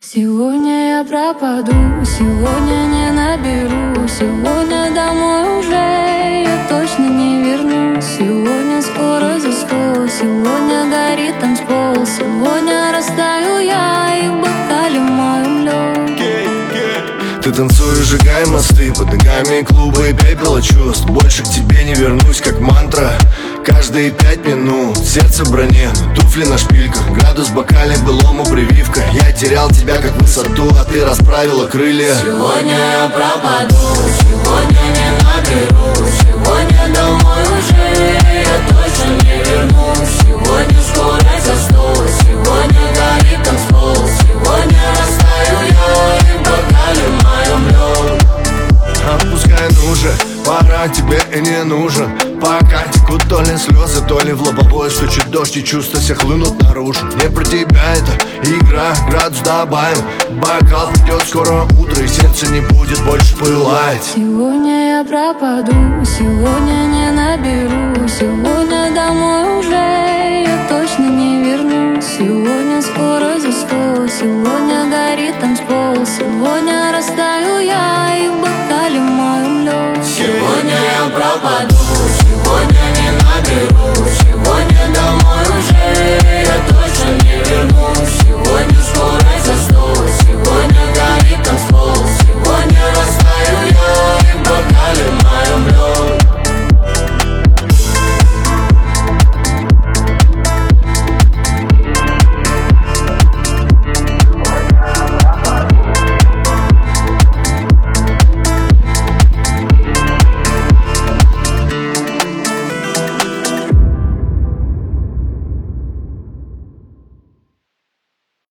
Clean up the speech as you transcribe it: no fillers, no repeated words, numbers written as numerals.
Сегодня я пропаду, сегодня не наберу, сегодня домой уже я точно не вернусь. Сегодня скоро засхол, сегодня горит танцпол, сегодня растаю я и в бокале моем лед. Ты танцуешь, сжигай мосты, под ногами клубы и пепела чувств. Больше к тебе не вернусь, как мантра. Каждые 5 минут сердце в броне, туфли на шпильках, градус в бокале, былому прививка. Я терял тебя как высоту, а ты расправила крылья. Сегодня я пропаду, сегодня не наберу, сегодня домой уже я точно не вернусь. Сегодня скорость за стол, сегодня горит танцпол, сегодня растаю я и в бокале моем лед. Отпускай, ну же, пора, тебе и не нужен. Пока текут то ли слезы, то ли в лобовой стучит дождь, и чувства все хлынут наружу. Не про тебя это игра, градус добавим. Бокал придет скоро утро, и сердце не будет больше пылать. Сегодня я пропаду, сегодня не наберу, сегодня домой уже я точно не вернусь. Сегодня скоро засхол, сегодня горит танцпол, сегодня растаю я и в бокале моем лед. Сегодня я пропаду.